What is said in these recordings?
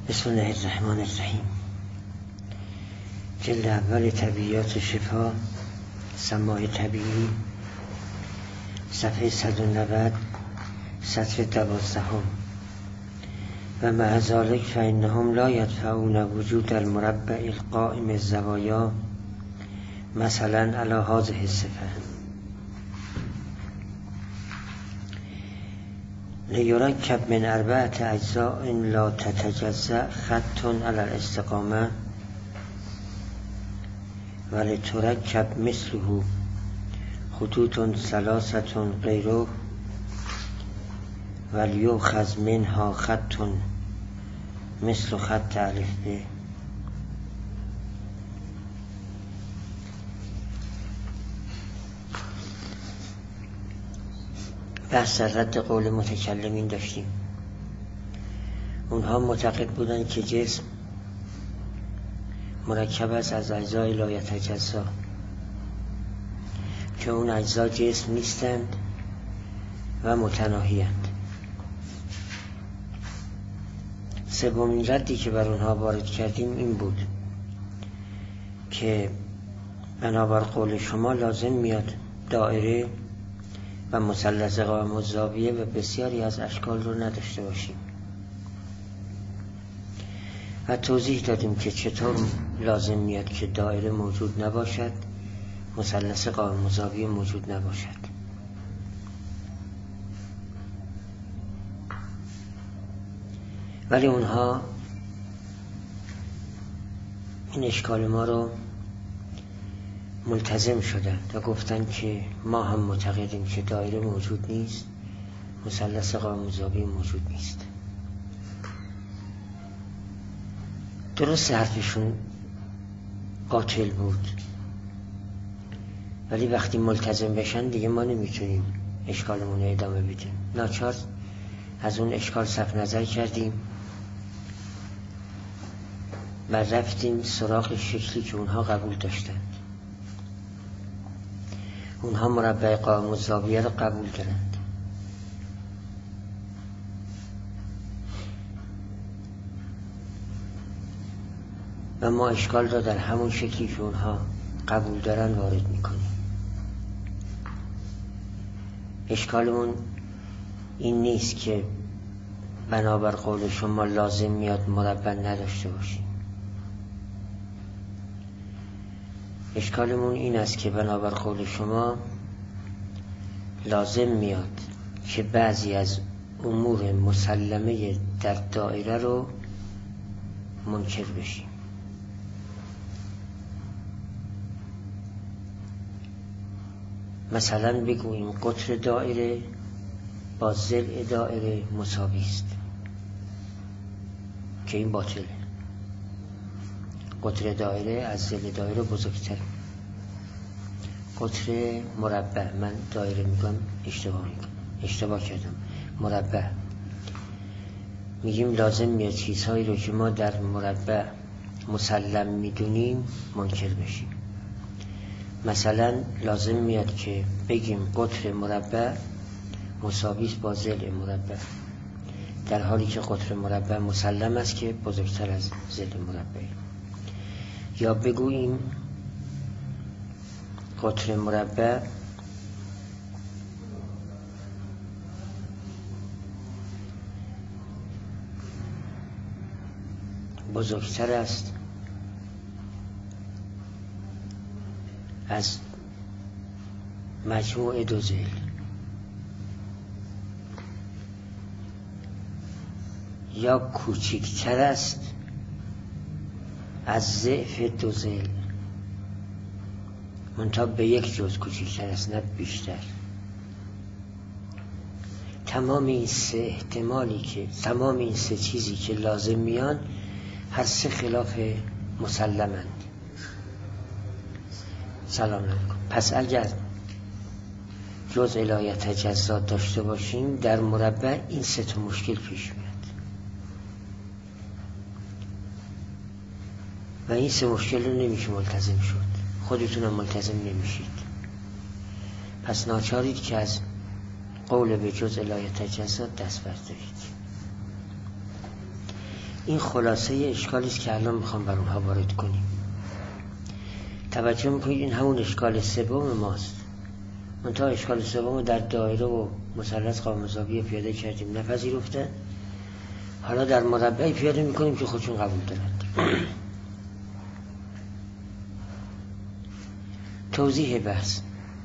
بسم الله الرحمن الرحیم. جلد اول طبیعیات شفا، سماع طبیعی، صفحه 190، سطر 12. و مع ذلک فإنهم لا يدفعون وجود المربع القائم الزوایا مثلا على هذه الصفة لیرکب من 4 اجزاء لا تتجزأ خط على الاستقامة ولترکب مثله خطوط 3 غیره ولیؤخذ منها خط مثل خط الف ب. بحث رد قول متکلمین داشتیم. اونها معتقد بودند که جسم مرکب است از اجزای لا یتجزا، که اون اجزا جسم نیستند و متناهی‌اند. سومین ردی که بر اونها وارد کردیم این بود که بنابر قول شما لازم میاد دایره و مثلث قائم الزاویه و بسیاری از اشکال رو نداشته باشیم و توضیح دادیم که چطور لازم میاد که دایره موجود نباشد، مثلث قائم الزاویه موجود نباشد. ولی اونها این اشکال ما رو ملتزم شدن و گفتن که ما هم معتقدیم که دایره موجود نیست، مثلث قائم الزاویه موجود نیست. درست حرفشون باطل بود، ولی وقتی ملتزم بشن دیگه ما نمیتونیم اشکالمون رو ادامه بدیم. ناچار از اون اشکال صرف نظر کردیم و رفتیم سراغ شکلی که اونها قبول داشتند. اونها مربع قائم الزاویه رو قبول دارند و ما اشکال را در همون شکلی که اونها قبول دارن وارد میکنیم. اشکالمون این نیست که بنابر قول شما لازم میاد مربع نداشته باشیم. اشکالمون این است که بنابر قول شما لازم میاد که بعضی از امور مسلمه در دایره رو منکر بشیم. مثلا بگوییم قطر دایره با ضلع دایره مساوی است، که این باطله. قطر دایره از ضلع دایره بزرگتره. قطر مربع، من دایره میگم اشتباه کردم، مربع میگیم لازم میاد چیزهایی رو که ما در مربع مسلم میدونیم منکر بشیم. مثلا لازم میاد که بگیم قطر مربع مساوی است با ضلع مربع، در حالی که قطر مربع مسلم است که بزرگتر از ضلع مربع. یا بگوییم قطر مربع بزرگتر است از مجموع دو ضلع. یا کوچکتر است از ضعف دو ضلع، منتها به یک جزء کوچکتر است، نه بیشتر. تمام این سه احتمالی که تمام این سه چیزی که لازم میان هر سه خلاف مسلمند. سلام علیکم. پس اگر جزء لا یتجزا داشته باشیم در مربع این سه تا مشکل پیش میاد و این سه مشکل رو نمیشه ملتزم شد. خودتونم ملتزم نمیشید، پس ناچارید که از قول به جزء لا یتجزا دست بردارید. این خلاصه اشکالی است که الان میخوام بر اونها وارد کنیم. توجه میکنید این همون اشکال سوم ماست. منتها اشکال سوم در دایره و مثلث قائم‌الزاویه پیاده کردیم، نپذیرفته. حالا در مربعی پیاده میکنیم که خودشون قبول دارند. توضیح بحث.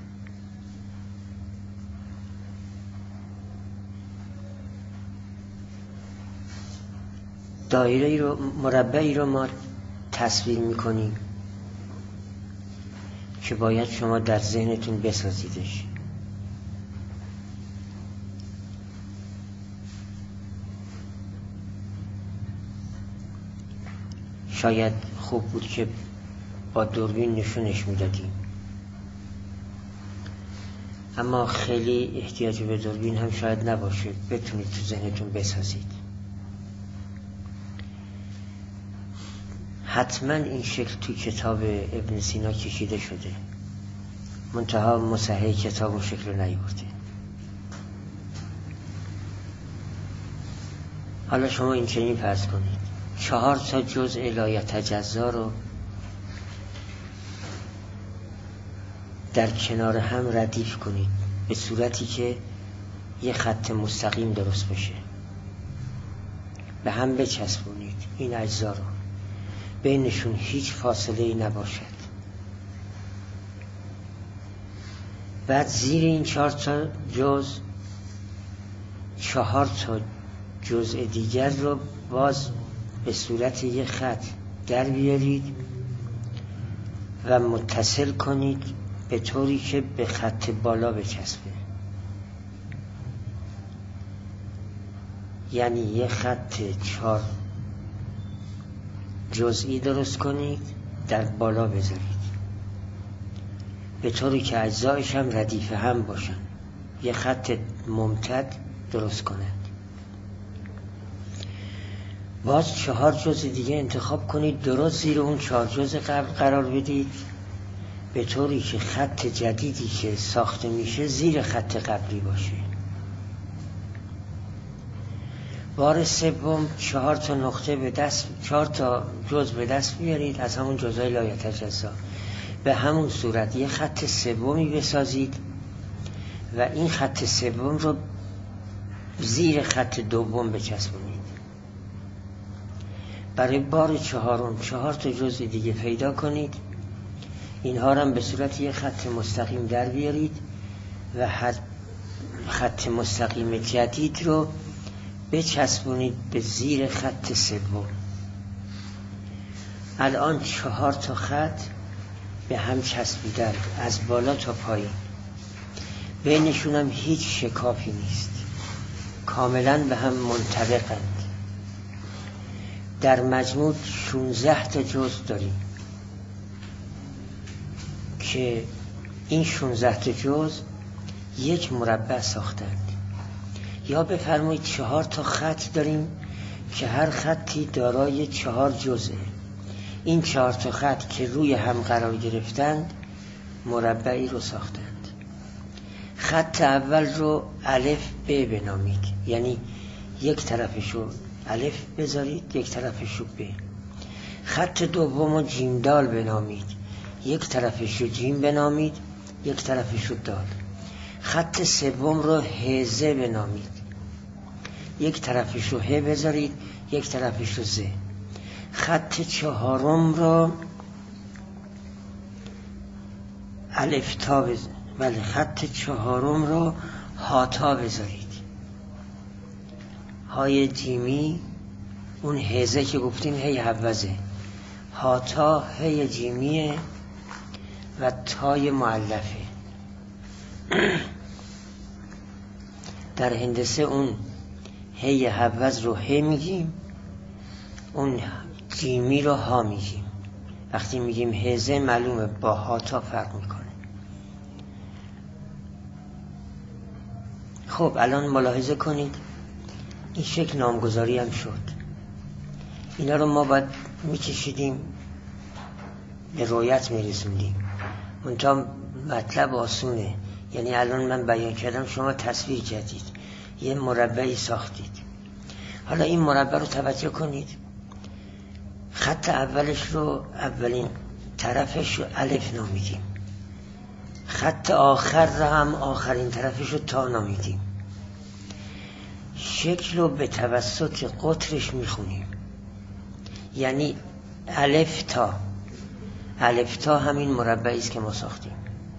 دایره رو، مربعی رو ما تصویر میکنیم که باید شما در ذهنتون بسازیدش. شاید خوب بود که با دوربین نشونش میدادیم، اما خیلی احتیاج به دوربین هم شاید نباشه، بتونید تو ذهنتون بسازید. حتما این شکل تو کتاب ابن سینا کشیده شده، منتها مصحح کتاب اون شکل رو نیورده. حالا شما این چنین فرض کنید 4 جزء لا یتجزا رو در کنار هم ردیف کنید به صورتی که یه خط مستقیم درست بشه، به هم بچسبونید این اجزا رو، بینشون هیچ فاصله‌ای نباشد. بعد زیر این 4 جزء 4 جزء دیگر رو باز به صورت یه خط در بیارید و متصل کنید به طوری که به خط بالا بچسبه. یعنی یه خط 4 جزئی درست کنید، در بالا بذارید به طوری که اجزایش هم ردیف هم باشن، یه خط ممتد درست کنند. باز 4 جزء دیگه انتخاب کنید، درست زیر اون 4 جزء قبل قرار بدید به طوری که خط جدیدی که ساخته میشه زیر خط قبلی باشه. بار سوم 4 نقطه به دست، 4 جزء به دست بیارید از همون جزء لا یتجزا، به همون صورت یه خط سومی بسازید و این خط سوم رو زیر خط دوم بچسبونید. برای بار 4 4 جزء دیگه پیدا کنید، اینها رو هم به صورت یه خط مستقیم در بیارید و هر خط مستقیم جدید رو بچسبونید به زیر خط سوم. الان 4 خط به هم چسبیدن از بالا تا پایین، بینشون هم هیچ شکافی نیست، کاملا به هم منطبقند. در مجموع 16 جزء داریم که این 16 جزء یک مربع ساختند. یا بفرمایید 4 خط داریم که هر خطی دارای 4 جزءه. این 4 خط که روی هم قرار گرفتند مربعی رو ساختند. خط اول رو الف ب بنامید، یعنی یک طرفش رو الف بذارید، یک طرفش رو ب. خط دوم رو جیم دال بنامید، یک طرفش رو جیم بنامید، یک طرفش رو دال. خط سوم رو ه ز بنامید، یک طرفش رو ه بذارید، یک طرفش رو ز. خط 4 رو الف تا بذارید، بله خط 4 رو ها تا بذارید، های جیمی، اون هزه که گفتیم هی حوزه، ها تا هی جیمیه و تای مؤلفه. در هندسه اون هی حوز رو ه میگیم، اون جیمی رو ها میگیم. وقتی میگیم هزه معلومه با ها تا فرق میکنه. خب الان ملاحظه کنید این شکل نامگذاری هم شد. اینا رو ما باید میکشیدیم به رویت میرسوندیم، منتها مطلب آسونه. یعنی الان من بیان کردم، شما تصویر کردید، یه مربعی ساختید. حالا این مربع رو توجه کنید، خط اولش رو، اولین طرفش رو الف نامیدیم، خط آخر رو هم آخرین طرفش رو تا نامیدیم. شکل رو به توسط قطرش میخونیم، یعنی الف تا. الف تا همین مربعی است که ما ساختیم،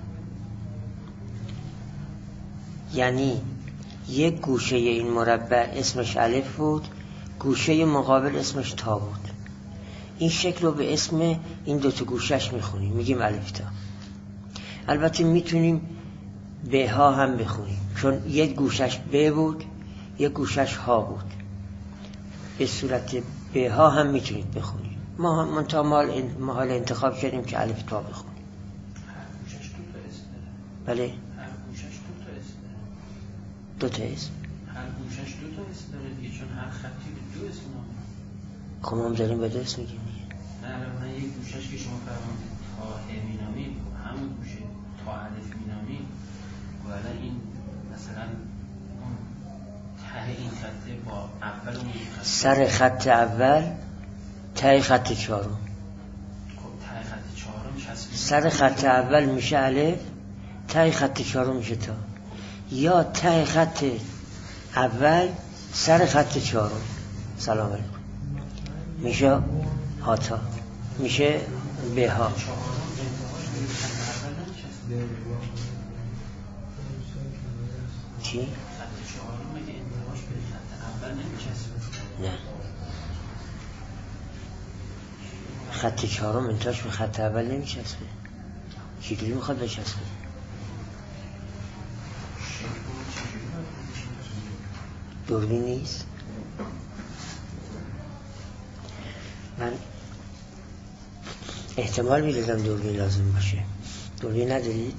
یعنی یک گوشه این مربع اسمش الف بود، گوشه مقابل اسمش تا بود. این شکل رو به اسم این دوتا گوشش میخونیم، میگیم الف تا. البته میتونیم به ها هم بخونیم، چون یک گوشش ب بود یک گوشش ها بود، به صورت به ها هم میتونید بخونید. ما هم منتها حال انتخاب کردیم که الف تا بخونیم. هر گوشش دو تا اسم بله، داره. هر گوشش دو تا اسم دو داره. تا اسم. هر گوشش دو تا اسم داره دیگه، چون هر خطی به دو اسم نامه. خب ما هم داریم به دو اسم میگیم دیگه. نه الان یک گوشش که شما فرمودید تا ه مینامید، همون گوشه تا الف مینامید، و الان این مثلا اون ته این خطه با اول اون خط، سر خط اول ته خط چهارم. خب ته خط چهارم چسبید. سر خط اول میشه الف، ته خط چهارم میشه تا. یا ته خط اول سر خط چهارم، سلام علیکم، میشه ها تا، میشه به ها. چی؟ خط چهارم مگه انتهاش به خط اول نمیچسبه؟ نه، خط چهارم انتهاش به خط اول نمیچسبه. چجوری میخواد بچسبه؟ دوربین نیست؟ من احتمال میدادم دوربین لازم باشه. دوربین ندارید؟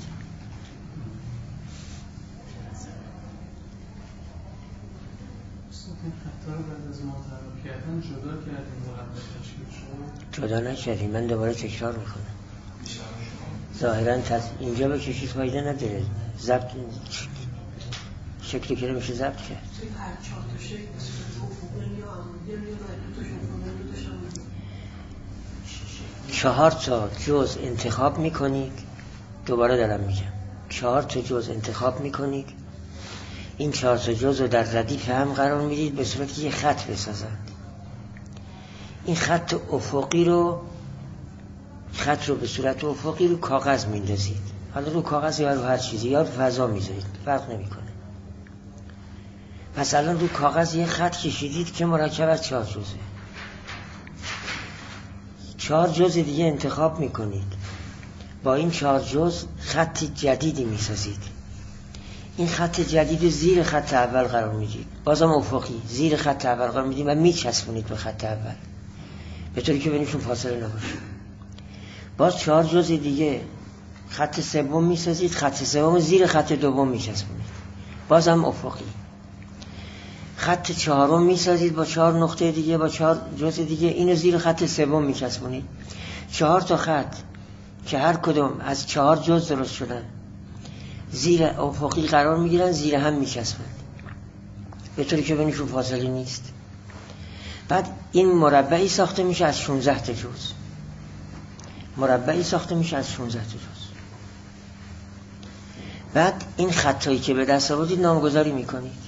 این خطا رو بعد از معترف کردن جدا کردیم، مربع تشکیل شد. جدا نکردیم، من دوباره تکرار میکنم. ظاهراً اینجا بکشید فایده نداره، ضبط شکلی که میشه ضبط کرد. هر چهار تا شکل مثل افقی یا عمودی یا دو تاشون چهار تا جز انتخاب میکنید. دوباره دارم میگم 4 تا جز انتخاب میکنید. این 4 تا جز رو در ردیف هم قرار میدید به صورت که یه خط بسازند. این خط افقی رو به صورت افقی رو کاغذ میندازید. حالا رو کاغذ یا رو هر چیزی یا رو فضا میذارید، فرق نمیکنه. مثلا رو کاغذ یه خط کشیدید که مرکب از 4 جزه. 4 جز دیگه انتخاب میکنید، با این 4 جز خط جدیدی میسازید. این خط جدید رو زیر خط اول قرار میدید، بازم افقی زیر خط اول قرار میدید و میچسبونید به خط اول به طوری که بینشون فاصله نباشه. باز 4 جز دیگه خط سوم میسازید، خط سوم زیر خط دوم میچسبونید، بازم افقی. خط چهارم میسازید با 4 نقطه دیگه، با 4 جز دیگه اینو زیر خط سوم میچسبونید. 4 تا خط که هر کدوم از 4 جز درست شدن زیر افقی قرار میگیرن، زیر هم میچسبند به طوری که بینشون فاصله نیست. بعد این مربعی ساخته میشه از 16 تا جز. مربعی ساخته میشه از 16 تا جز. بعد این خطایی که به دست آوردید نامگذاری میکنید.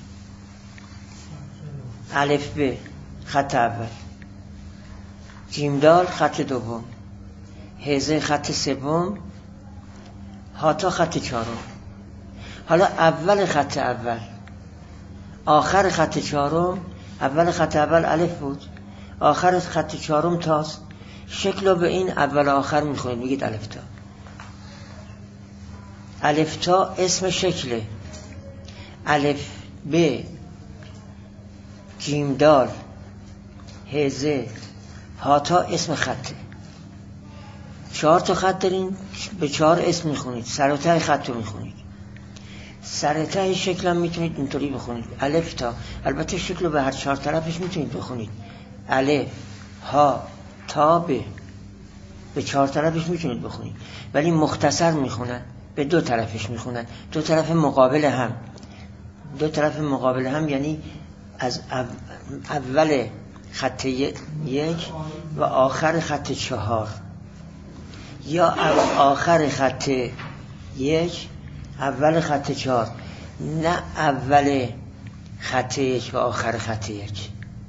الف ب خط اول، جیم دال خط دوم، هزه خط سوم، ها تا خط چهارم. حالا اول خط اول آخر خط چهارم، اول خط اول الف بود، آخر خط چهارم تاست. شکل رو به این اول آخر میخونید، میگید الف تا. الف تا اسم شکله. الف ب جیم دال هزه ها تا اسم خطه. 4 تا خط دارین، به 4 اسم میخونید، سر و ته خط رو میخونید. سر ته شکل هم میتونید اینطوری بخونید، الف تا. البته شکل رو به هر 4 طرفش میتونید بخونید، الف ها تا به 4 طرفش میتونید بخونید، ولی مختصر میخونن، به 2 طرفش میخونن، 2 طرف مقابل هم. 2 طرف مقابل هم یعنی از اول خط 1 و آخر خط 4 یا آخر خط 1 اول خط 4 نه اول خط 1 و آخر خط 1.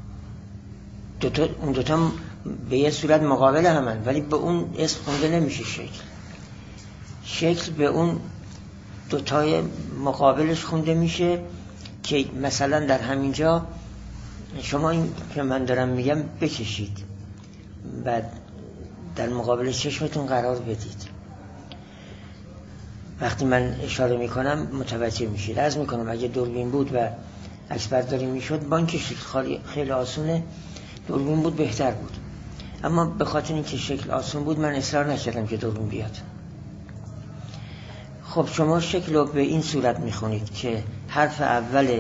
اون دوتا به یه صورت مقابل همن ولی به اون اسم خونده نمیشه شکل به اون دوتای مقابلش خونده میشه که مثلا در همینجا شما این که من دارم میگم بکشید بعد در مقابل چشمتون قرار بدید. وقتی من اشاره میکنم متوجه میشید. عرض میکنم اگه دوربین بود و عکس برداری میشد بانکش خیلی آسونه، دوربین بود بهتر بود، اما به خاطر اینکه شکل آسون بود من اصرار نکردم که دوربین بیاد. خب شما شکل رو به این صورت میخونید که حرف اول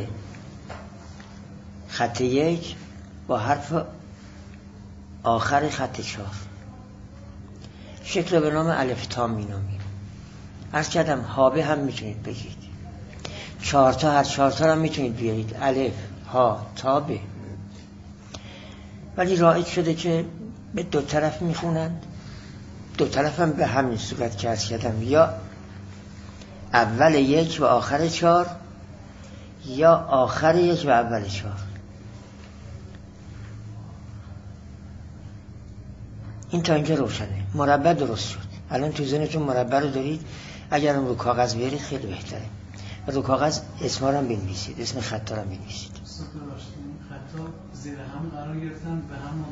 خط 1 با حرف آخر خط 4. شکل رو به نام الف تا مینامیم. عرض کردم هابه هم میتونید بگید، 4 تا هر 4 تا هم میتونید بیارید، الف ها تا ب. ولی رایج شده که به دو طرف میخونند، دو طرف هم به همین صورت که عرض کردم، یا اول 1 و آخر 4 یا آخر 1 و اول 4. این تا اینجا روشنه. مربع درست شد. الان تو ذهنتون مربع رو دارید. اگر اون رو کاغذ بیارید خیلی بهتره. رو کاغذ اسما رو هم بنویسید، اسم خطا رو هم بنویسید. خطا زیر هم قرار گرفتن، به هم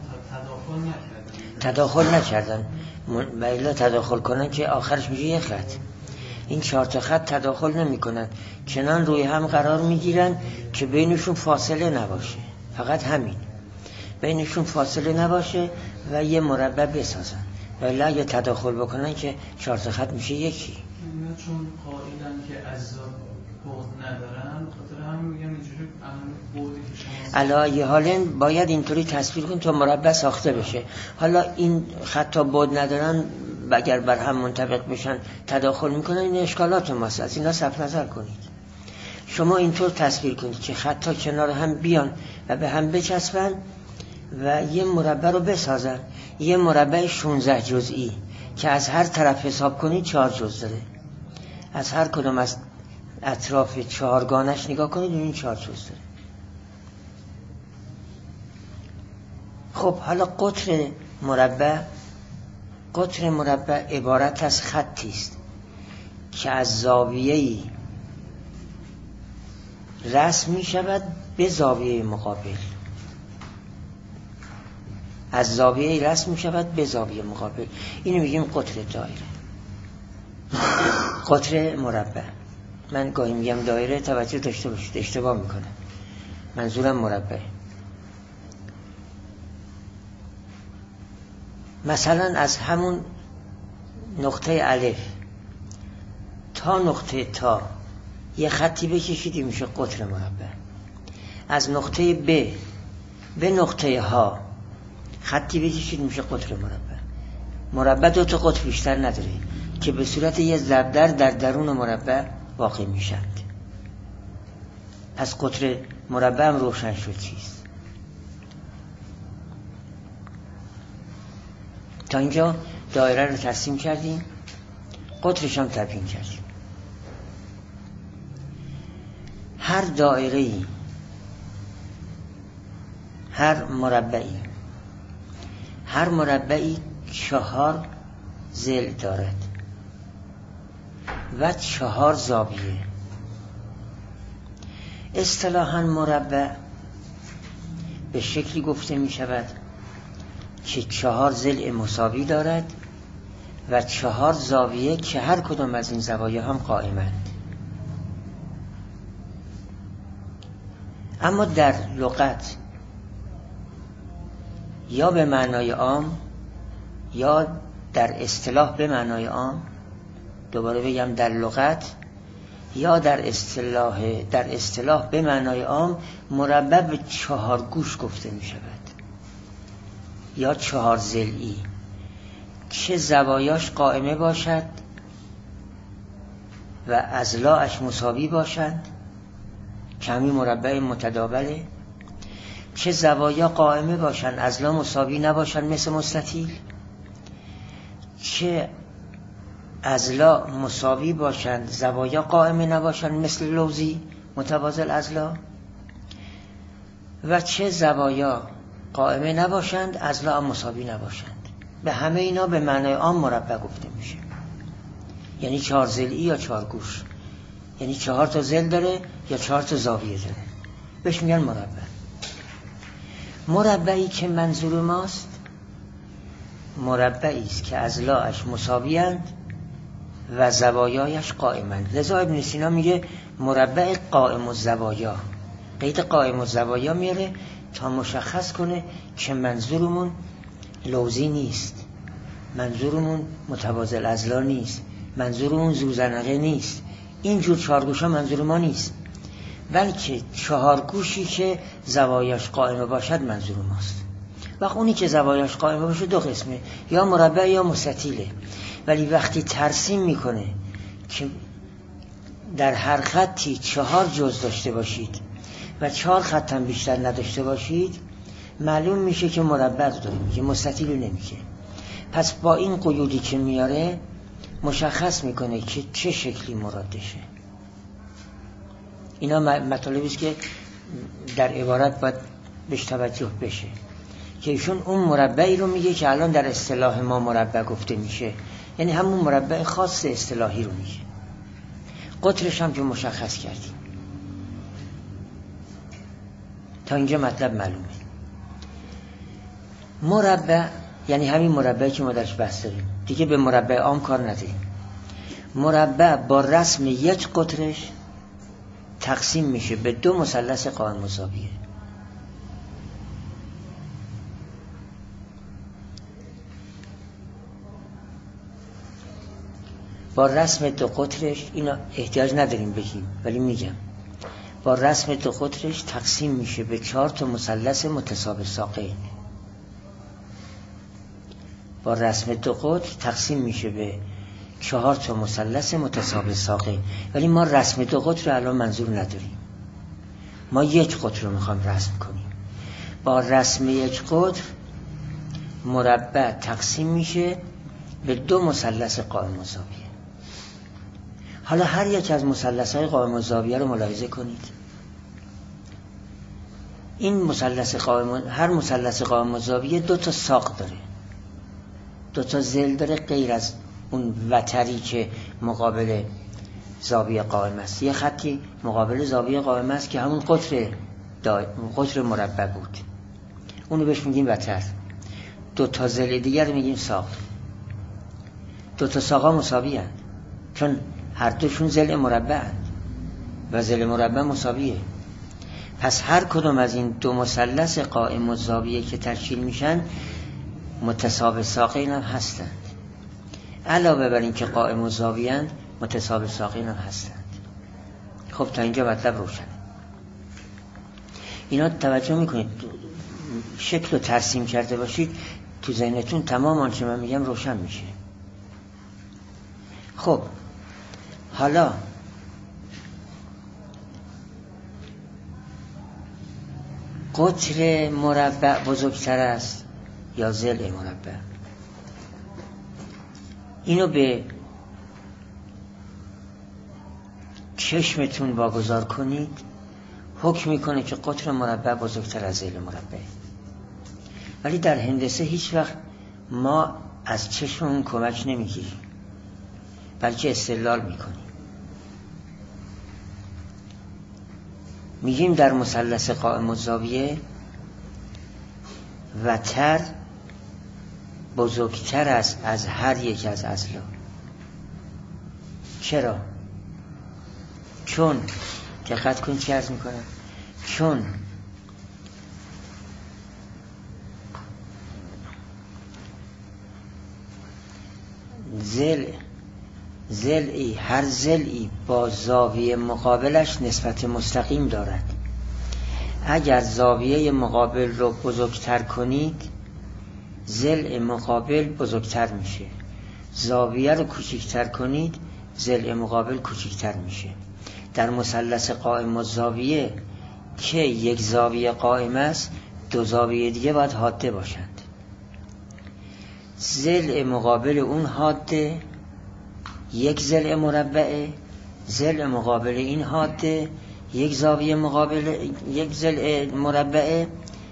تداخل نکردن. باید تداخل کنن که آخرش میشه یه خط. این 4 تا خط تداخل نمیکنن، چنان روی هم قرار میگیرن که بینشون فاصله نباشه. فقط همین، بینشون فاصله نباشه و یه مربع بسازن. ولی اگه تداخل بکنن که 4 تا خط میشه یکی. چون قائلن که اجزا بعد ندارن، خاطر همین میگم اینجوری بعدی که شما علایه حالن باید اینطوری تصویر کن تا مربع ساخته بشه. حالا این خطا بعد ندارن، اگر بر هم منطبق بشن تداخل میکنن، این اشکالات ماست. از اینا صرف نظر کنید. شما اینطور تصویر کنید که خطا کنار هم بیان و به هم بچسبن و یه مربع رو بسازن. یه مربع 16 جزئی که از هر طرف حساب کنید 4 جزء داره. از هر کدوم از اطراف 4 گانش نگاه کنید این 4 جزء داره. خب حالا قطر مربع عبارت از خطی است که از زاویه‌ای رسم می شود به زاویه مقابل. از زاویه رسم می شود به زاویه مقابل. اینو میگیم قطر دایره، قطر مربع. من گاهی میگم دایره، توجه داشته باشید، اشتباه میکنم، منظورم مربع. مثلا از همون نقطه الف تا نقطه تا یه خطی بکشید میشه قطر مربع. از نقطه ب به نقطه ها خطی بکشید میشه قطر مربع. مربع 2 تا قطر بیشتر نداره که به صورت یه ضربدر در درون مربع واقع میشند. پس قطر مربع هم روشن شد چیست. تا اینجا دایره رو ترسیم کردیم، قطرش هم تبیین کردیم. هر دایره‌ای، هر مربعی 4 ضلع دارد و 4 زاویه. اصطلاحاً مربع به شکلی گفته می شود که 4 ضلع مساوی دارد و 4 زاویه که هر کدام از این زوایا هم قائمند. اما در لغت یا به معنای عام یا در اصطلاح به معنای عام، دوباره بگم در لغت یا در اصطلاح به معنای عام، مربع به 4 گوش گفته می شود یا 4 ضلعی که زوایاش قائمه باشد و اضلاعش مساوی باشند، کمی مربع متداوله چه زوایا قائمه باشن اضلاع مساوی نباشن مثل مستطیل، چه اضلاع مساوی باشن زوایا قائمه نباشن مثل لوزی متوازی الاضلاع، و چه زوایا قائمه نباشند اضلاع مساوی نباشند. به همه اینا به معنای عام مربع گفته میشه. یعنی 4 ضلعی یا 4 گوش، یعنی 4 تا ضلع داره یا 4 تا زاویه داره، بهش میگن مربع. مربعی که منظور ماست مربعی است که اضلاعش مساوی‌اند و زوایایش قائمند. لذا ابن سینا میگه مربع قائم الزوایا، قید قائم الزوایا میاره تا مشخص کنه که منظورمون لوزی نیست، منظورمون متوازی الاضلاع نیست، منظورمون زوزنقه نیست، اینجور 4 گوشا منظور ما نیست، بلکه 4 گوشی که زوایاش قائمه باشد منظور ماست. وقت اونی که زوایاش قائمه باشه 2 قسمه، یا مربع یا مستطیله. ولی وقتی ترسیم میکنه که در هر خطی 4 جزء داشته باشید و 4 خط هم بیشتر نداشته باشید، معلوم میشه که مربع رو داره میگه، مستطیل رو نمیگه. پس با این قیودی که میاره مشخص میکنه که چه شکلی مرادشه. اینا مطالبی است که در عبارت باید بهش توجه بشه که ایشون اون مربعی رو میگه که الان در اصطلاح ما مربع گفته میشه، یعنی همون مربع خاص اصطلاحی رو میگه. قطرش هم که مشخص کردیم. تا اینجا مطلب معلومه. مربع یعنی همین مربعی که ما درش بحث داریم، دیگه به مربع عام کار نداریم. مربع با رسم 1 قطرش تقسیم میشه به 2 مثلث قائم مساویه. با رسم 2 قطرش، اینا احتیاج نداریم بگیم ولی میگم، با رسم 2 قطرش تقسیم میشه به 4 تا مثلث متساوی ساقین. با رسم 2 قطر تقسیم میشه به 4 تا مثلث متساوی ساقین. ولی ما رسم 2 قطر رو الان منظور نداریم، ما 1 قطر رو میخوایم رسم کنیم. با رسم 1 قطر مربع تقسیم میشه به 2 مثلث قائم الزاویه. حالا هر یک از مثلث‌های قائم الزاویه رو ملاحظه کنید. این مثلث هر مثلث قائم الزاویه 2 تا ساق داره، 2 تا ضلع داره، غیر از اون وتری که مقابل زاویه قائم است. یه خطی مقابل زاویه قائم است که همون قطر مربع بود، اونو بهش میگیم وتر. 2 تا ضلع دیگر رو میگیم ساق. 2 تا ساقا مساوی هستند چون هر دوشون ضلع مربع هستند و ضلع مربع مساویه. پس هر کدوم از این 2 مثلث قائم الزاویه که تشکیل میشن متساوی ساقین هم هستند. علاوه بر این که قائم الزاویه اند متساوی ساقین هم هستند. خب تا اینجا مطلب روشنه. اینا توجه میکنید شکل رو ترسیم کرده باشید تو ذهنتون تمام آنچه من میگم روشن میشه. خب حالا قطر مربع بزرگتر است یا ضلع مربع؟ اینو به چشمتون واگذار کنید، حکم میکنه که قطر مربع بزرگتر از ضلع مربع. ولی در هندسه هیچ وقت ما از چشممون کمک نمیگیریم بلکه استدلال میکنیم. میگیم در مثلث قائم الزاویه وتر بزرگتر است از هر یک از اضلاع. چرا؟ چون دقت کن چه عرض میکنم، چون ضلعی هر ضلعی با زاویه مقابلش نسبت مستقیم دارد. اگر زاویه مقابل رو بزرگتر کنید ضلع مقابل بزرگتر میشه، زاویه رو کوچکتر کنید ضلع مقابل کوچکتر میشه. در مثلث قائم الزاویه که یک زاویه قائم است دو زاویه دیگه باید حاده باشند. ضلع مقابل اون حاده یک ضلع مربعه، ضلع مقابل این حاده یک زاویه مقابل یک ضلع مربعه،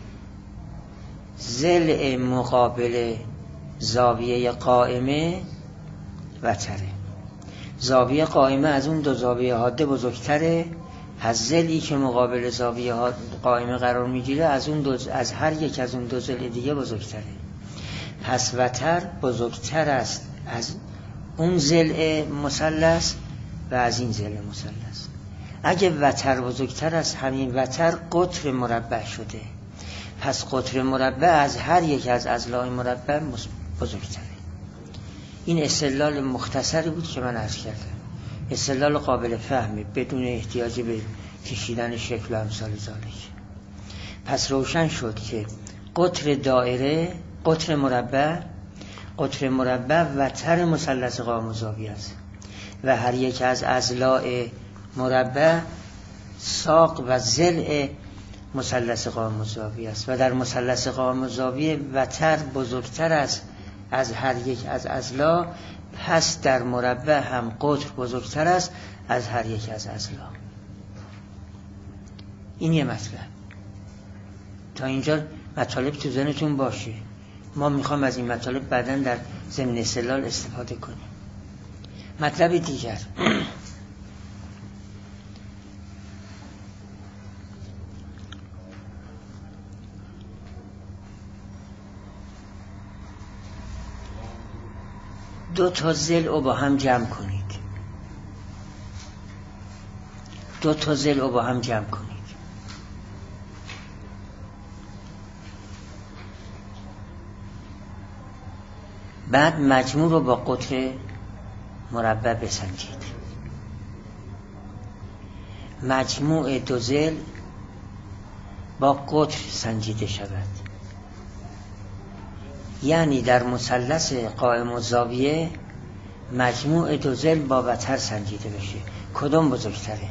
ضلع مقابل زاویه قائمه وتره. زاویه قائمه از اون دو زاویه حاده بزرگتره، از ضلعی که مقابل زاویه قائمه قرار میگیره از هر یک از اون دو ضلع دیگه بزرگتره. پس وتر بزرگتر است از اون ضلع مثلث و از این ضلع مثلث. اگه وتر بزرگتر است، همین وتر قطر مربع شده. پس قطر مربع از هر یک از اضلاع مربع بزرگتره. این استدلال مختصری بود که من عرض کردم، استدلال قابل فهمی بدون احتیاج به کشیدن شکل و امثال ذالک. پس روشن شد که قطر دایره، قطر مربع وتر مثلث قائم و زاویه است و هر یک از اضلاع مربع ساق و ضلع مثلث قائم و زاویه است و در مثلث قائم و زاویه وتر بزرگتر است از هر یک از اضلاع. پس در مربع هم قطر بزرگتر است از هر یک از اضلاع. این یه مطلب. تا اینجا مطالب تو ذهنتون باشه. ما میخوام از این مطالب بعداً در ضمن استدلال استفاده کنیم. مطلب دیگر، دو تا ضلع رو با هم جمع کنید. دو تا ضلع رو با هم جمع کنید. بعد مجموع رو با قطر مربع بسنجید. مجموع دو ضلع با قطر سنجیده شود. یعنی در مثلث قائم و زاویه مجموع دو ضلع با وتر سنجیده بشه. کدوم بزرگتره؟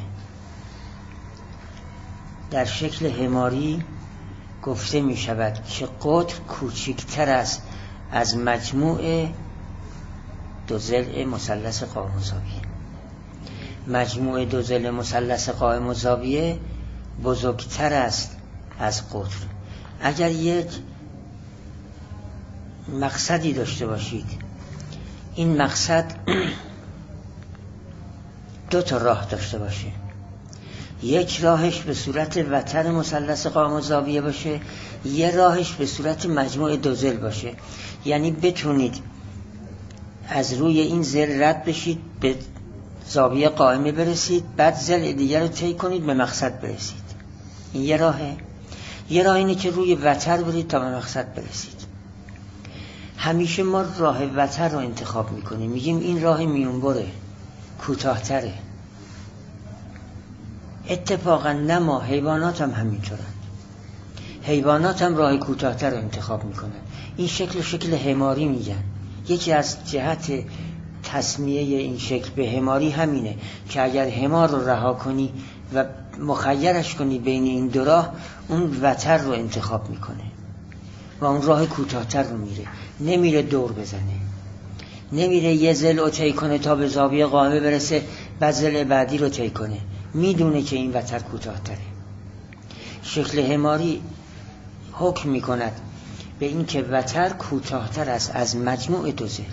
در شکل حماری گفته می شود که قطر کوچکتر است از مجموع دو ضلع مثلث قائم و زاویه. مجموع دو ضلع مثلث قائم و زاویه بزرگتر است از قطر. اگر یک مقصدی داشته باشید، این مقصد دو تا راه داشته باشه، یک راهش به صورت وتر مثلث قائم و زاویه باشه، یه راهش به صورت مجموع دو ضلع باشه، یعنی بتونید از روی این ضلع رد بشید به زاویه قائمه برسید، بعد ضلع دیگر رو طی کنید به مقصد برسید. این یه راهه. یه راه اینه که روی وتر برید تا به مقصد برسید. همیشه ما راه وتر رو انتخاب میکنیم، میگیم این راه میونبره، کوتاه‌تره. اتفاقا نه ما، حیوانات هم همینطورن. حیوانات هم راه کوتاه‌تر رو انتخاب میکنن. این شکل حماری میگن. یکی از جهت تسمیه این شکل به حماری همینه که اگر حمار رو رها کنی و مخیرش کنی بین این دو راه، اون وتر رو انتخاب میکنه و اون راه کوتاه‌تر رو میره، نمیره دور بزنه، نمیره یه ضلع رو طی کنه تا به زاویه قائمه برسه بعد ضلع بعدی رو طی کنه، میدونه که این وتر کوتاه‌تره. شکل حماری حکم میکند به این که وتر کوتاه‌تر است از مجموع دو ضلع.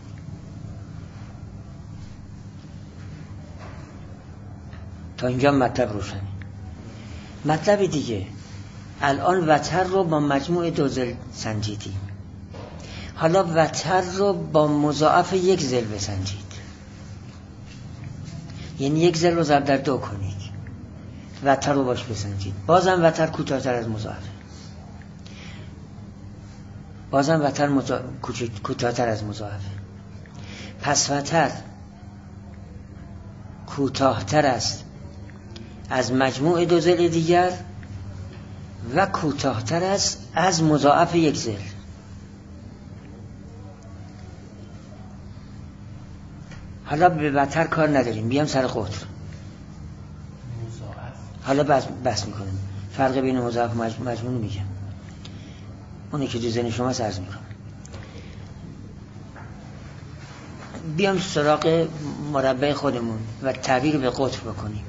تا اینجا مطلب روشنه. مطلب دیگه، الان وتر رو با مجموع دو ضلع سنجیدیم، حالا وتر رو با مضاعف یک ضلع بسنجید. یعنی یک ضلع رو ضرب در دو کنید، وتر رو باش بسنجید. بازم وتر کوتاه‌تر از مضاعف، بازم وتر کوتاه‌تر از مضاعف. پس وتر کوتاه‌تر است از مجموع دو ضلع دیگر و کوتاه‌تر است از مضاعف یک ضلع. حالا به وتر کار نداریم، بیام سر قطر. حالا بحث میکنیم فرق بین مضاعف و مجموع میگم. اونی که تو ذهن شما عرض میکنم. بیام سراغ مربع خودمون و تعبیر به قطر بکنیم.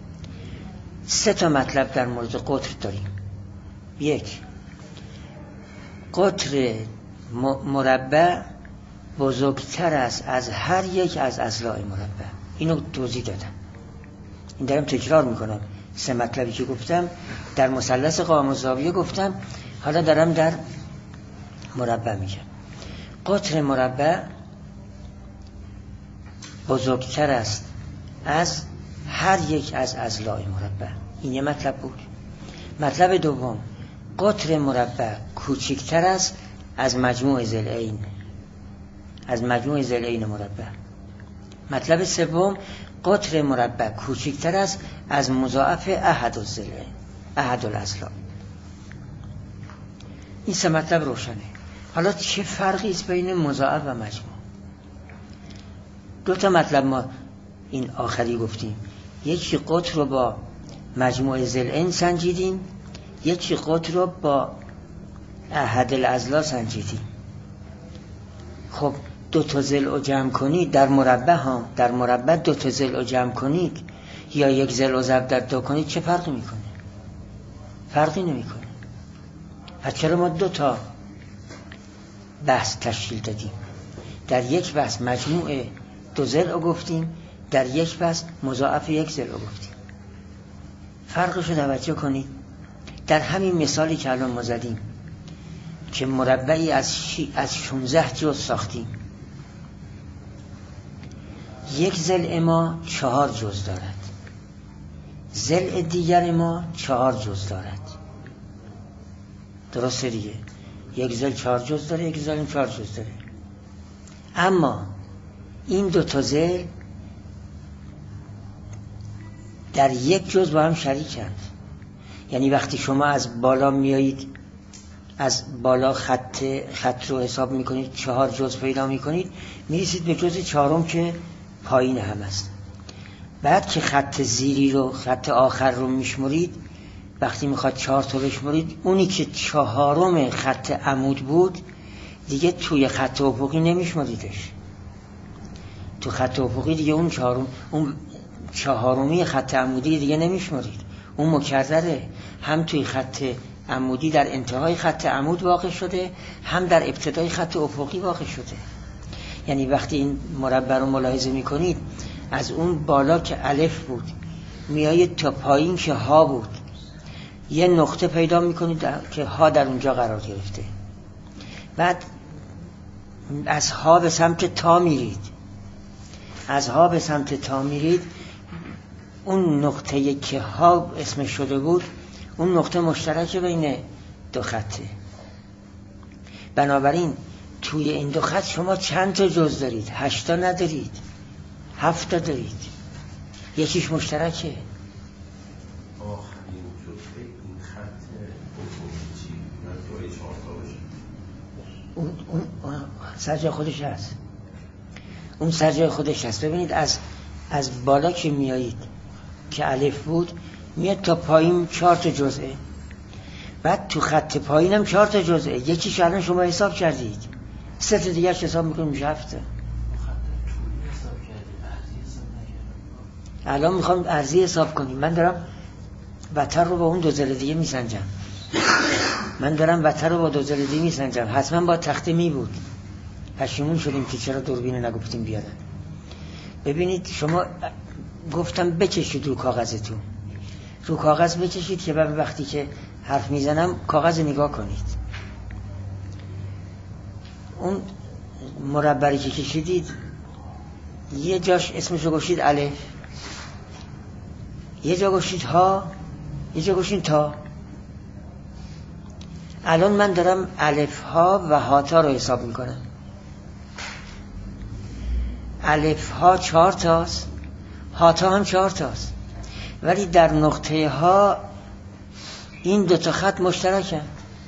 3 مطلب در مورد قطر داریم. 1، قطر مربع بزرگتر است از هر یک از اضلاع مربع. اینو توضیح دادم، این دارم تکرار میکنم. 3 مطلبی که گفتم در مثلث قائم الزاویه گفتم، حالا دارم در مربع میگم. قطر مربع بزرگتر است از هر یک از اضلاع مربع. این یه مطلب بود. مطلب دوم، قطر مربع کوچکتر است از مجموع ضلعین، از مجموع ضلعین مربع. مطلب سوم، قطر مربع کوچکتر است از مضاعف احد الضلعین، احد الاضلاع. این 3 مطلب روشنه. حالا چه فرقی است بین مضاعف و مجموع؟ 2 مطلب ما این آخری گفتیم. یکی قطر رو با مجموع ضلعین سنجیدیم، یکی قطر رو با احد الاضلاع سنجیدیم. خب 2 ضلع رو جمع کنید در مربع ها، در مربع 2 ضلع رو جمع کنید یا 1 ضلع رو ضرب در 2 کنید، چه فرقی میکنه؟ فرقی نمیکنه. پس چرا ما 2 بحث تشکیل دادیم؟ در یک بحث مجموع 2 ضلع رو گفتیم، در یک بحث مضاعف 1 ضلع رو گفتیم. فرقش رو توجه کنید. در همین مثالی که الان ما زدیم که مربعی از 16 جزء ساختیم، 1 ضلع ما 4 جزء دارد، ضلع دیگر ما 4 جزء دارد. درسته دیگه؟ 1 ضلع 4 جزء داره، 1 ضلع 4 جزء داره. اما این 2 ضلع در 1 جزء با هم شریکند. یعنی وقتی شما از بالا میایید، از بالا خط رو حساب میکنید، 4 جزء پیدا میکنید، میرسید به جزء 4م که پایین هم است. بعد که خط زیری رو، خط آخر رو میشمرید، وقتی میخواد 4 تا بشمرید، اونی که 4م خط عمود بود دیگه توی خط افقی نمیشمریدش. تو خط افقی دیگه اون 4می خط عمودی دیگه نمیشمرید. اون مکرره، هم توی خط عمودی در انتهای خط عمود واقع شده، هم در ابتدای خط افقی واقع شده. یعنی وقتی این مربع رو ملاحظه میکنید، از اون بالا که الف بود میایید تا پایین که ها بود، یه نقطه پیدا میکنید که ها در اونجا قرار گرفته. بعد از ها به سمت تا میرید، از ها به سمت تا میرید، اون نقطه که ها اسمش شده بود، اون نقطه مشترک بین 2 خطه. بنابراین توی این 2 خط شما چند تا جزء دارید؟ 8 تا ندارید، 7 تا دارید. یکیش مشترکه. آخرین جزء این خط افقی چی؟ توی 4 تا باشه. اون سرجای خودش هست. اون سرجای خودش هست. ببینید از بالا که میایید که الف بود، میاد تا پایین 4 تا جزءه. بعد تو خط پایینم 4 تا جزءه. یکیش الان شما حساب کردید، 3 تا دیگه حساب میکنیم میشه 7 تا. الان میخوام ارضی حساب کنیم. من دارم وتر رو با اون 2 ضلع دیگه میسنجم. حتما با تخته می بود. پشیمون شدیم که چرا دوربین نگفتیم بیارن. ببینید شما گفتم بکشید رو کاغذتون، رو کاغذ بکشید که وقتی که حرف میزنم کاغذ نگاه کنید. اون مربعی که کشیدید یه جاش اسمشو گوشید الف، یه جا گوشید ها، یه جا گوشید تا. الان من دارم الف ها و ها تا رو حساب میکنم. الف ها 4 تاست، ها تا هم 4 تاست، ولی در نقطه ها این 2 تا خط مشترکن.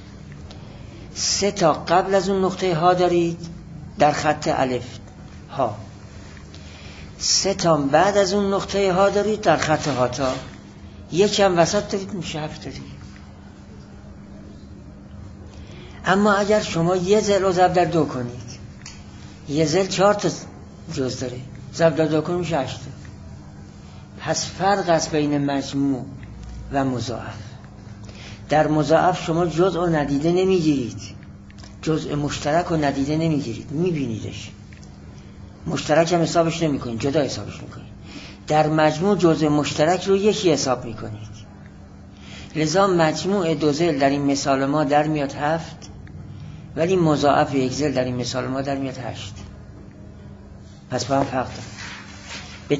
3 تا قبل از اون نقطه ها دارید در خط الف ها، 3 تا بعد از اون نقطه ها دارید در خط ها تا، یکم وسط دارید، میشه 7 تا دیگه. اما اگر شما یه ضلع رو ضرب در 2 کنید، یه ضلع 4 تا جز داره، ضرب در 2 کنید میشه 8 تا. پس فرق است بین مجموع و مضاعف. در مضاعف شما جزء و ندیده نمیگیرید، جزء مشترک رو ندیده نمیگیرید، میبینیدش، مشترک هم حسابش نمیکنید، جدا حسابش میکنید. در مجموع جزء مشترک رو یکی حساب میکنید. لذا مجموع 2 ضلع در این مثال ما در میاد 7، ولی مضاعف 1 ضلع در این مثال ما در میاد 8. پس با هم فرق داره. به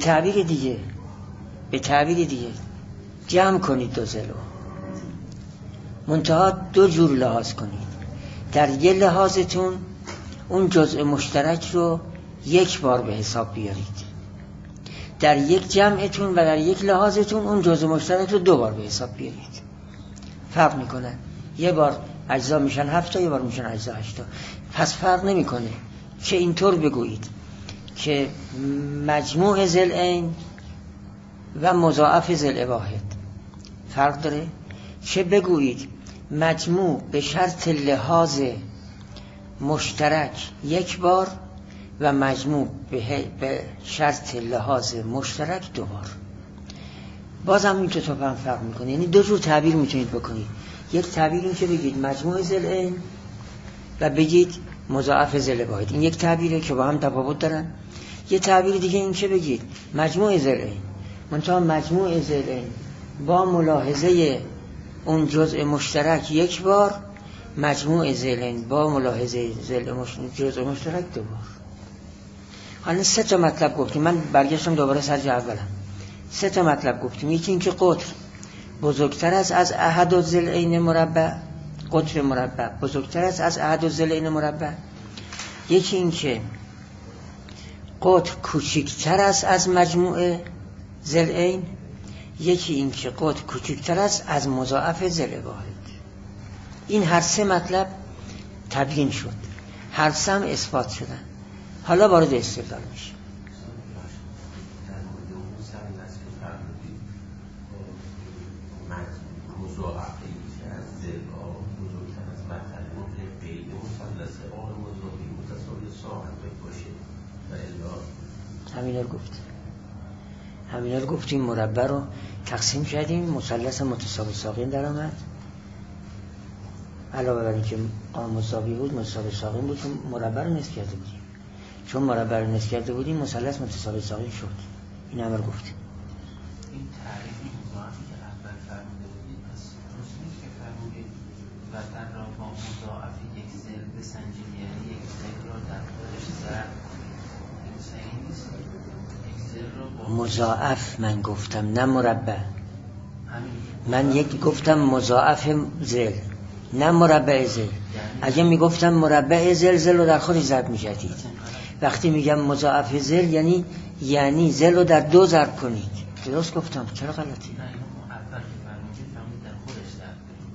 تعبیر دیگه جمع کنید 2 ضلع رو، منتها 2 جور لحاظ کنید. در یه لحاظتون اون جزء مشترک رو 1 بار به حساب بیارید، در یک جمعتون و در یک لحاظتون اون جزء مشترک رو 2 بار به حساب بیارید. فرق میکنه، یه بار اجزا میشن 7 تا، یه بار میشن اجزا 8 تا. پس فرق نمیکنه که اینطور بگویید که مجموع ضلعین و مضاعف ضلع واحد فرق داره، چه بگویید مجموع به شرط لحاظ مشترک 1 بار و مجموع به شرط لحاظ مشترک 2 بار. بازم این تو هم فرق میکنه. یعنی 2 جور تعبیر میتونید بکنید. یک تعبیر این که بگید مجموع ضلعین و بگید مضاعف ضلع واحد، این یک تعبیره که با هم تفاوت دارن. یه تعبیر دیگه این که بگید مجموع ضلعین، منتها مجموع ضلعین با ملاحظه اون جزء مشترک 1 بار، مجموع ضلعین با ملاحظه جزء مشترک 2 بار. حالا 3 تا مطلب گفتیم. من برگشتم دوباره سر جا اولم. 3 تا مطلب گفتیم. یکی این که قطر بزرگتر است از احد الضلعین مربع، قطر مربع بزرگتر است از احد الضلعین مربع. یکی این که قطر کوچکتر است از مجموع ضلعین. یکی این که قطر کوچکتر است از مضاعف ضلع واحد. این هر 3 مطلب تبیین شد، هر 3 هم اثبات شدن. حالا وارد استدلال میشه. همینا رو گفتیم. مربع رو تقسیم کردیم، مثلث متساوی ساقین در آمد. علاوه بر اینکه مساوی بود متساوی ساقین بود، چون مربع رو نصف کرده بودیم. چون مربع رو نصف کرده بودیم مثلث متساوی ساقین شد. این هم رو گفتیم. این تعریف مضاعفی که اول فرموده بودید پس درست نیست که فرمودید وطن را با مضاعف 1 ضلع بسنجید، یعنی 1 ضلع را در خودش ضرب. این صحیح نیست. 1 ضلع را با مضاعف من گفتم، نه مربع. من یک گفتم مضاعف ضلع، نه مربع ضلع. اگه میگفتم مربع ضلع، ضلع رو در خودش ضرب می‌کردید. وقتی میگم مضاعف ضلع یعنی ضلع رو در 2 ضرب کنید. درست گفتم؟ چرا غلطی؟ اول که فرمودید فرمودید در خودش ضرب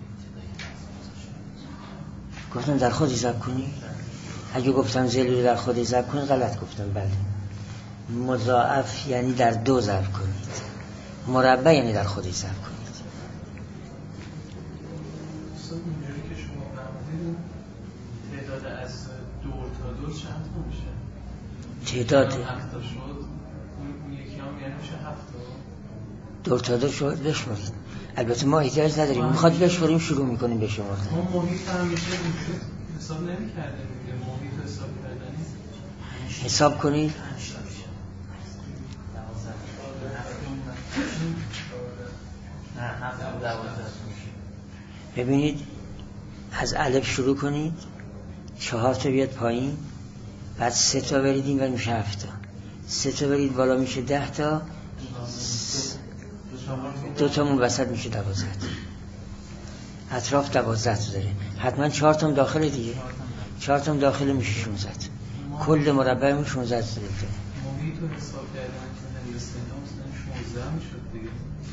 کنید. گفتم در خودش ضرب کنید. اگه گفتم ضلع رو در خودش ضرب کنید غلط گفتم. بله، مضاعف یعنی در 2 ضرب کنید، مربع یعنی در خودش ضرب کنید. اینجوری که شما فرمودید تعداد از 2 تا 2 چند تا میشه؟ تعداد 7 تا شد. اون یکی هم یعنی میشه 7 تا. 2 تا 2 شد بشمارید. البته ما احتیاج نداریم، میخواد بشماریم شروع میکنیم بشماردن. ما محیط هم میشه حساب نمی‌کردیم دیگه. محیط حساب کردنی حساب کنید. ببینید از الف شروع کنید، 4 تا بیاد پایین، بعد 3 تا برید این و میشه 7 تا، 3 تا برید بالا میشه 10 تا، 2 تامون وسط میشه 12. اطراف 12 تا داره. حتما 4 تام داخل دیگه، 4 تام داخل میشه 16. کل مربع میشه 16 تا داره. محیط رو حساب کردن که هندسه مثلا 16 میشد دیگه.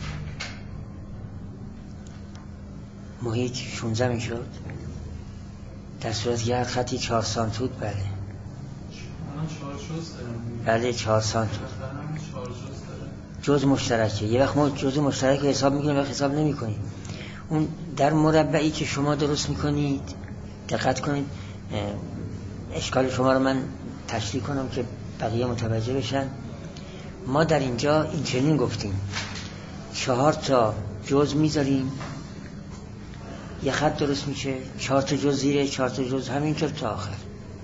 محیط 16 میشد در صورتی که هر خطی 4 سانتی بود. بله الان 4 جز داره. بله 4 سانتی 4 جز داره. جز مشترکه. یه وقت ما جز مشترک حساب میکنیم و حساب نمیکنیم. اون در مربعی که شما درست میکنید دقت کنید، اشکال شما رو من تشریح کنم که بقیه متوجه بشن. ما در اینجا این چنین گفتیم 4 تا جزء میذاریم، یه خط درست میشه، 4 تا جزء زیره، 4 تا جزء همینطور تا آخر.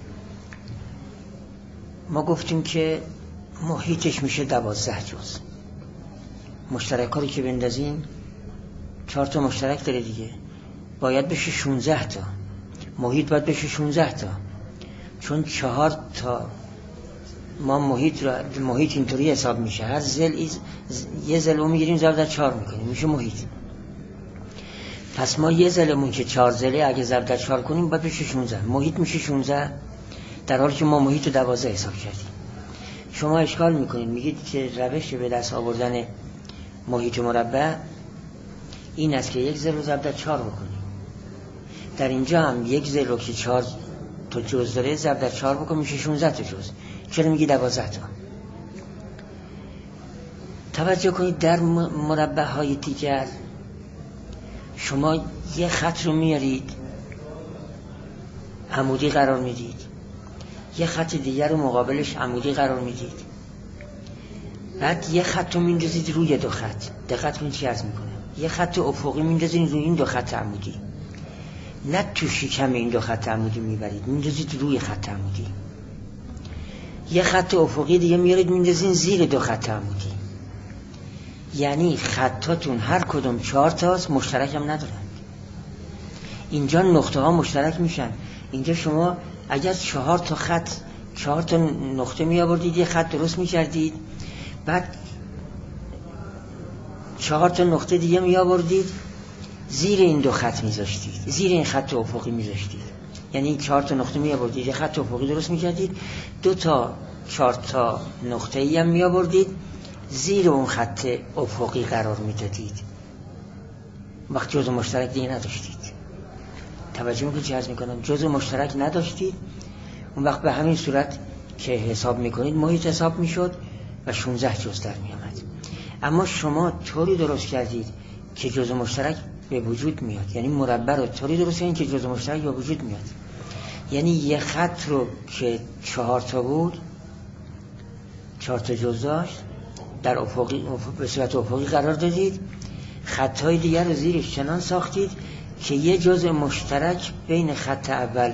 ما گفتیم که محیطش میشه 12 جزء. مشترک ها رو که بندازیم 4 تا مشترک داره دیگه، باید بشه 16 تا. محیط باید بشه 16 تا، چون 4 تا ما محیط اینطوری حساب میشه، هر یه ضلع میگیریم ضرب در 4 میکنیم میشه محیط. پس ما یه ضلعمون که 4 ضلع اگه ضرب در 4 کنیم باید بشه 16، محیط میشه 16، در حالی که ما محیط رو 12 حساب کردیم. شما اشکال میکنید، میگید که روش به دست آوردن محیط مربع این است که یک ضلع رو ضرب در 4 بکنیم. در اینجا هم یک ضلع رو که 4 تا جزء داره ضرب در 4 بکنیم میشه 16 تا جزء. چرا میگی 12 تا؟ توجه کنید در مربع های دیگر شما یه خط رو میارید عمودی قرار میدید، یه خط دیگر رو مقابلش عمودی قرار میدید، بعد یه خط رو میندازید روی 2 خط. دقت کنید چی عرض میکنم، یه خط افقی میندازید روی این 2 خط عمودی، نه تو شکم این 2 خط عمودی میبرید، میندازید روی خط عمودی. یه خط افقی دیگه میارید میندازید زیر 2 خط عمودی. یعنی خطاتون هر کدوم 4 تاست، مشترک هم ندارن. اینجا نقطه ها مشترک میشن. اینجا شما اگر 4 تا خط 4 تا نقطه می آوردید یه خط درست میکردید، بعد 4 تا نقطه دیگه می آوردید زیر این 2 خط میذاشتید، زیر این خط افقی میذاشتید. یعنی 4 تا نقطه می آوردید یه خط افقی درست میکردید، 2 تا 4 تا نقطه ای هم می آوردید زیر اون خط افقی قرار میدادید. وقت جزء مشترک دیگه نداشتید. توجه میکنید چه عرض میکنم؟ جزء مشترک نداشتید، اون وقت به همین صورت که حساب میکنید محیط حساب میشد و 16 جزء در میامد. اما شما طوری درست کردید که جزء مشترک به وجود میاد، یعنی مربع رو طوری درست کردید که جزء مشترک به وجود میاد. یعنی یه خط رو که 4 تا بود، 4 تا جزء داشت، در به صورت افقی قرار دادید، خطهای دیگر رو زیرش چنان ساختید که یه جزء مشترک بین خط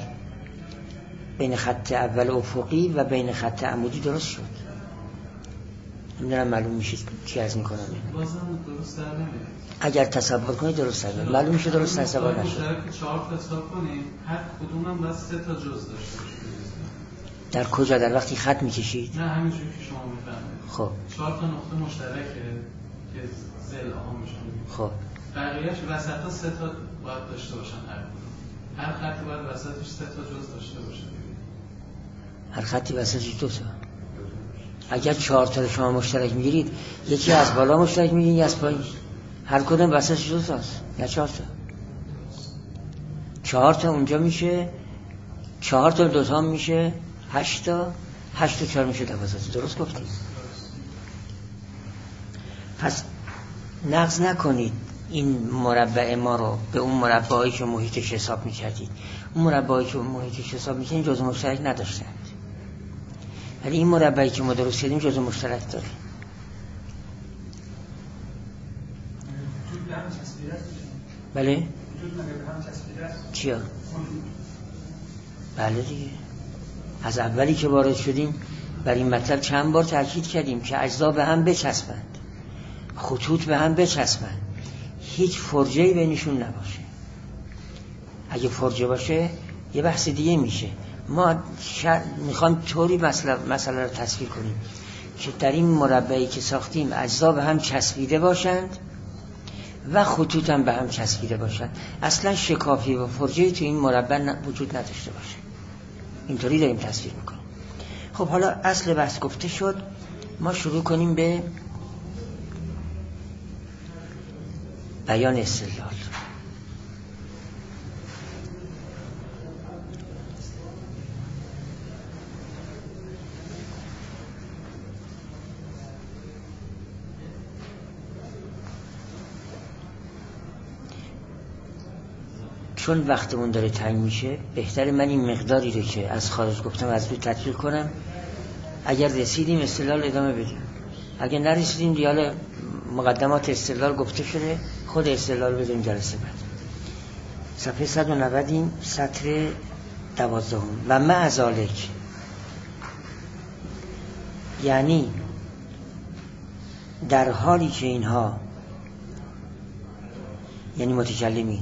اول افقی و بین خط عمودی درست شد. نمیدونم معلوم میشه چی عرض میکنم. بازم درست در نمیاد. اگر تصور کنید درست در میاد. معلوم میشه درست تصور نشد. مشترک 4 تا حساب کنیم، هر کدوم هم باید 3 تا جزء داشته باشه. در کجا؟ در وقتی خط میکشید؟ نه همینجوری که شما میفهمید. خب 4 تا نقطه مشترکه که ضلع ها میشن. خب بقیه‌اش وسطا 3 تا باید داشته باشن هر کدوم. هر خطی باید وسطش 3 تا جزء داشته باشه. هر خطی وسطش 2 تا. اگر 4 تا شما مشترک میگیرید، یکی از بالا مشترک میگیرید، یکی از پایین. هر کدوم وسطش 2 تاست، نه 4 تا. 4 تا اونجا میشه، 4 تا 2 تا میشه 8 تا، 8 تا 4 میشه 12 تا. درست گفتید. پس نقض نکنید این مربع ما رو به اون مربعی که محیطش حساب میکردید. اون مربعی که محیطش حساب میکردید جزء مشترک نداشتند، ولی این مربعی که ما درست کردیم جزء مشترک داره. بله؟ چیا؟ بله دیگه. از اولی که وارد شدیم بر این مطلب چند بار تاکید کردیم که اجزا به هم بچسبند، خطوط به هم بچسبند، هیچ فرجه‌ای بینشون نباشه. اگه فرجه باشه یه بحث دیگه میشه. ما میخوام طوری مسئله رو تصویر کنیم که در این مربعی که ساختیم اجزا به هم چسبیده باشند و خطوط هم به هم چسبیده باشند، اصلا شکافی و فرجه‌ای تو این مربع وجود نداشته باشه. اینطوری داریم تصویر میکنیم. خب حالا اصل بحث گفته شد، ما شروع کنیم به بیان استدلال. چون وقتمون داره تنگ میشه بهتره من این مقداری رو که از خارج گفتم از روی تطبیق کنم. اگر رسیدیم استدلال ادامه بدیم، اگر نرسیدیم دیال مقدمات استدلال گفته شده، خود استدلال بدیم جلسه بعد. صفحه 190 سطر 12. و مع ذالک، یعنی در حالی که اینها یعنی متکلمی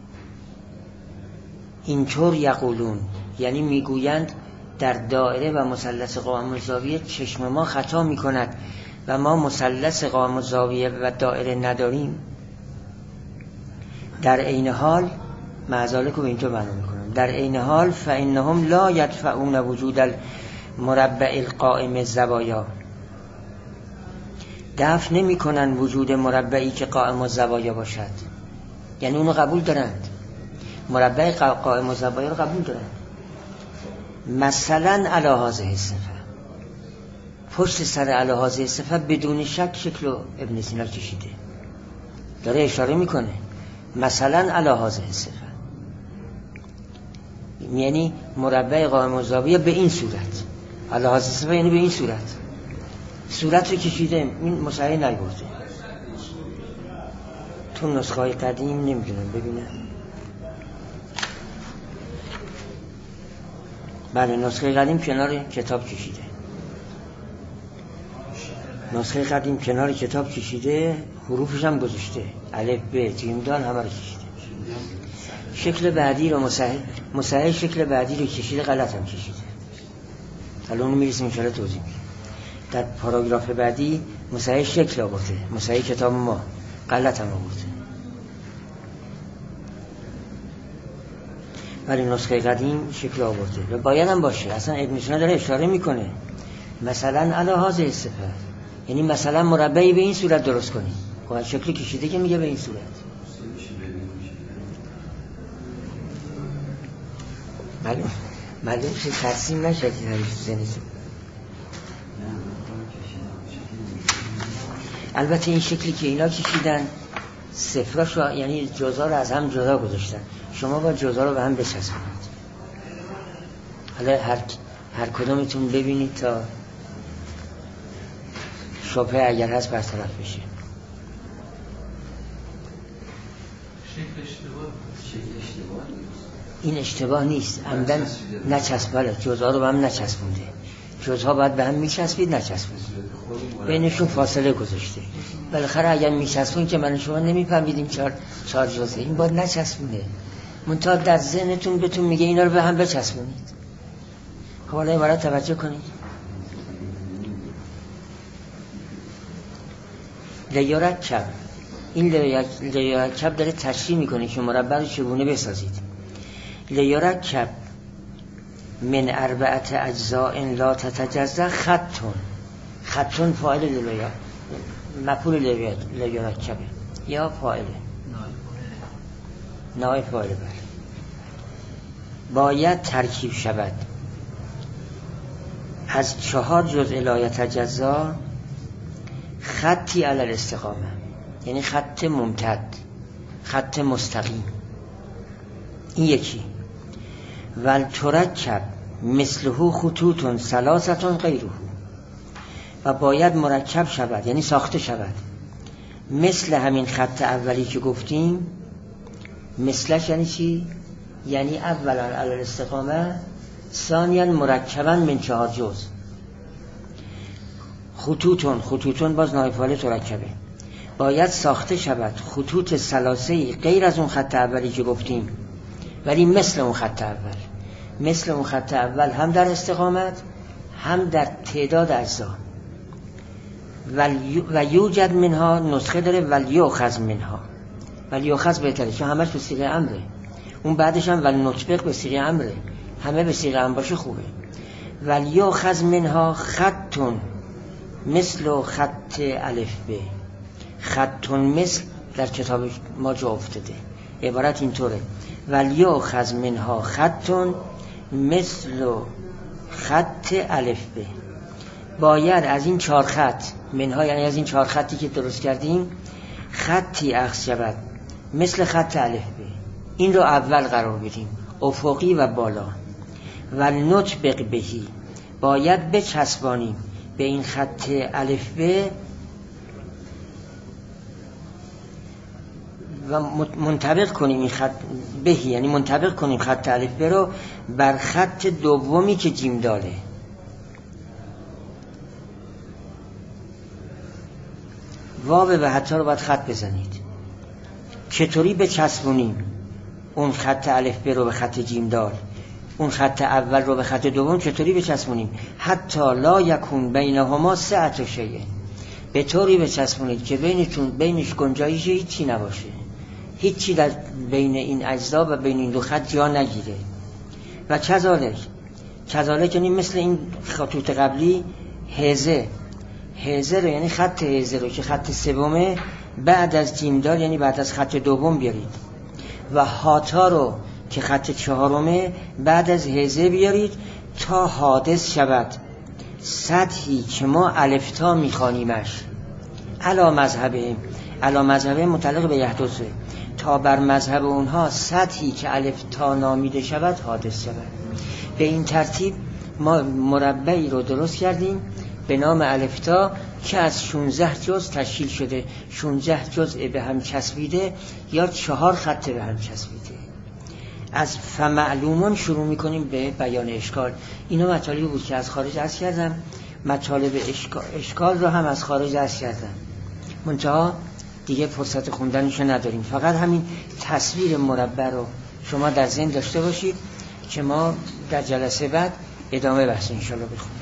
اینطور یقولون، یعنی میگویند در دایره و مثلث قائم الزاویه چشم ما خطا میکند و ما مثلث قائم الزاویه و دایره نداریم، در عین حال معذالک رو اینطور بیان میکنم، در عین حال فانهم لا یدفعون وجود المربع القائم الزوایا، دفع نمی کنن وجود مربعی که قائم الزوایا باشد، یعنی اونو قبول دارند، مربع قائم الزوایا رو قبول دارند. مثلا علی هذه الصفه، پشت سر علی هذه الصفه بدون شک شکل ابن سینا کشیده، داره اشاره میکنه مثلا علی هذه الصفه، یعنی مربع قائم الزاویه به این صورت، علی هذه الصفه یعنی به این صورت رو کشیده. این مصحح نگفته، تو نسخه های قدیم نمیدونم ببینم. بله نسخه قدیم کنار کتاب کشیده، نسخه قدیم کنار کتاب کشیده، حروفش هم گذاشته، الف ب جیم دال همه رو کشیده. شکل بعدی رو مصحح شکل بعدی رو کشیده، غلط هم کشیده. حالا اونو میرسیم ان شاءالله توضیح میدیم. در پاراگراف بعدی مصحح شکل آورده، مصحح کتاب ما غلط هم آورده. ولی نسخه قدیم شکل آورده و باید هم باشه. اصلا ابن سینا داره اشاره میکنه مثلا علی هذه الصفه، یعنی مثلا مربعی به این صورت درست کنی. خب شکلی کشیده که میگه به این صورت. معلوم شد ترسیم نشد زنیتون. البته این شکلی که اینا کشیدن صفراشو یعنی جزا رو از هم جدا گذاشتن، شما با جزا رو به هم بچسبونید. حالا هر کدومتون ببینید تا شبهه اگر هست برطرف بشه. این اشتباه نیست، عمدن نچسباله، جزا رو به هم نچسبونده. جزها باید به هم میچسبید، نچسبید، بینشون فاصله گذاشته. بالاخره اگر میچسبون که من شما نمیفهمیدیم چهار جزه، این باید نچسبونه. منتها در ذهنتون بهتون میگه اینا رو به هم بچسبونید. خب حالا این برای توجه کنید. لیرکب، این لیرکب داره تشریح میکنه که مربع رو چگونه بسازید. لیرکب من اربعت اجزاء لا تتجزا خطون فاعل مفعول لیرکبه یا فاعل نائب فاعل. بله باید ترکیب شود از 4 جزء لا یتجزا خطی علی الاستقامه، یعنی خط ممتد، خط مستقیم. این یکی. ولترکب مثله خطوط ثلاثه غیره، و باید مرکب شود یعنی ساخته شود مثل همین خط اولی که گفتیم. مثلش یعنی چی؟ یعنی اولا علی الاستقامه، ثانیا مرکبا من 4 جزء. خطوطون باز نائب فاعل ترکبه. باید ساخته شود خطوط ثلاثه‌ای غیر از اون خط اولی که گفتیم، ولی مثل اون خط اول، مثل اون خط اول هم در استقامت هم در تعداد اجزا. و یوجد منها، نسخه داره ولیؤخذ منها، ولیؤخذ بهتره چون همش به صیغه امره. اون بعدش هم ولنطبق به صیغه امره، همه به صیغه امر باشه خوبه. ولیؤخذ منها خطون مثل خط الف ب. خطون مثل در کتاب ما جا افتاده، عبارت اینطوره ولیؤخذ منها خطون مثل خط الف ب. باید از این 4 خط، منها یعنی از این 4 خطی که درست کردیم، خطی اخذ شود مثل خط الف ب. این رو اول قرار بدیم، افقی و بالا. و نطبق بهی، باید بچسبانیم به این خط الف ب و منطبق کنیم این خط بهی، یعنی منطبق کنیم خط الف ب رو بر خط دومی که جیم داره. واو و حتی رو باید خط بزنید. چطوری بچسبونیم اون خط الف ب رو به خط جیم دار، اون خط اول رو به خط دوم چطوری بچسبونیم؟ حتی لا یکون بینهما سعة شیء، به طوری بچسبونید که بینش گنجایش هیچی نباشه، هیچی در بین این اجزا و بین این دو خط جا نگیره. و کذالک یعنی مثل این خطوط قبلی، هزه رو یعنی خط هزه رو که خط سومه بعد از جیمدار یعنی بعد از خط دوم بیارید، و هاتا رو که خط چهارمه بعد از هزه بیارید تا حادث شود سطحی که ما الفتا میخوانیمش. علا مذهبه متعلق به یحدثه، تا بر مذهب اونها سطحی که الفتا نامیده شود حادث شود. به این ترتیب ما مربعی رو درست کردیم به نام الفتا که از 16 جزء تشکیل شده، 16 جزء به هم چسبیده یا 4 خط به هم چسبیده. از فمعلومون شروع میکنیم به بیان اشکال. اینا مطالبی بود که از خارج عرض کردم، مطالب اشکال رو هم از خارج عرض کردم، منتها دیگه فرصت خوندنشو نداریم. فقط همین تصویر مربع رو شما در ذهن داشته باشید که ما در جلسه بعد ادامه بحث انشالله بخونیم.